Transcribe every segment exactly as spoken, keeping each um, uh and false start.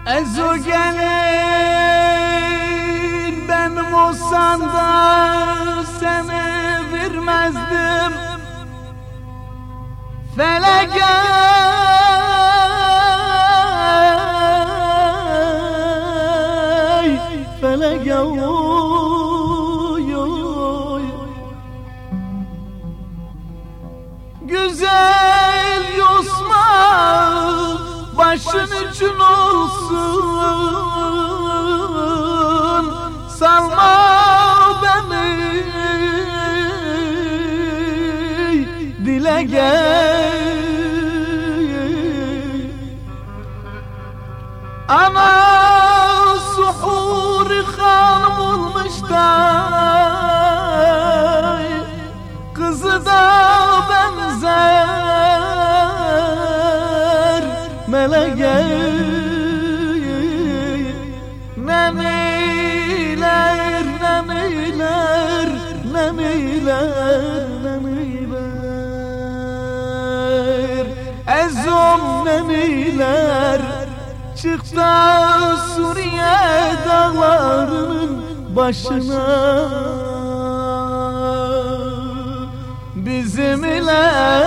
Ezo gelir benim olsan da seni vermezdim felege. Felege oy oy. Güzel yosma başın için olsun, salma beni dile gel. Ana suhuri hanım olmuş da kızı da benzer meleğe. Nemiler, nemiler, nemiler, nemiler, ezom nemiler. Çıktı Suriye dağlarının başına, bizim ile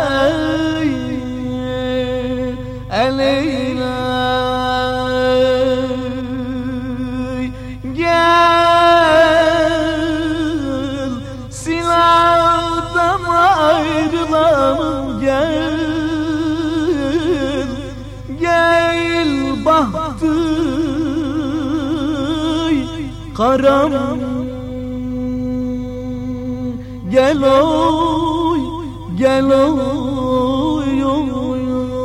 eleyle gel, silahdan ayrılalım gel. Gel bahtı karam, gel oy, gel oy, oy, oy.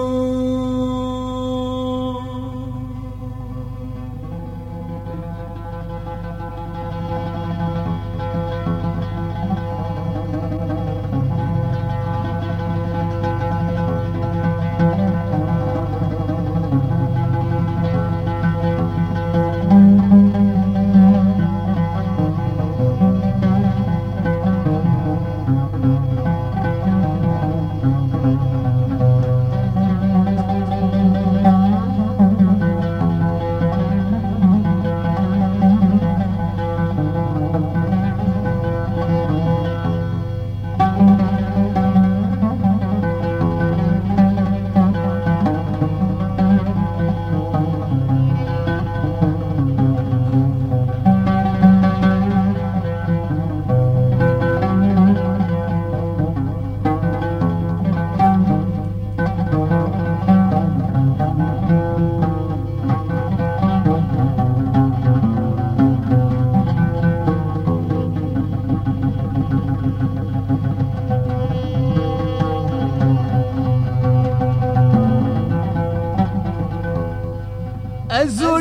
Ezo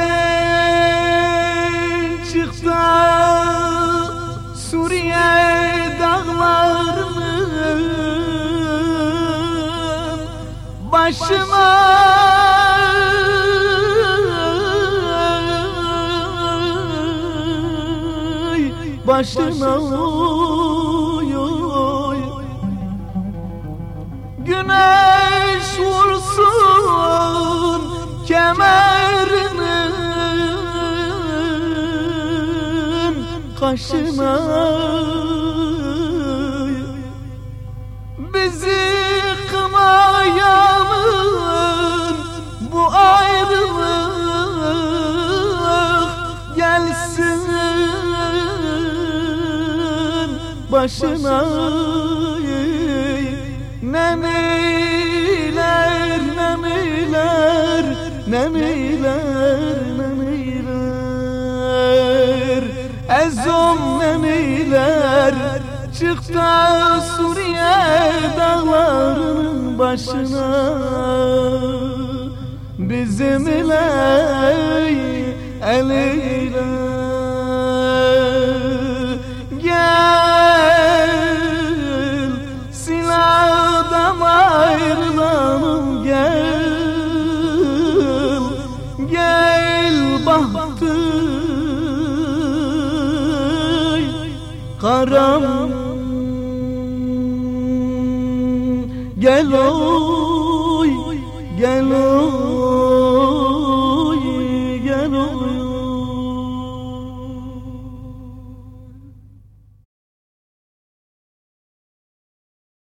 gelin çıktı Suriye dağlarının başına, başına oy, oy. Güneş vursun kemerinin kaşına, bizi kınayanın bu ayrılık gelsin başına. Nemiler, nemiler, nemiler, nemiler, ezom nemiler. Çıktı Suriye dağlarının başına, bizim ile eliyle gel, silahdan ayrılalım gel. Gel bahtı karam, gel oy, gel oy.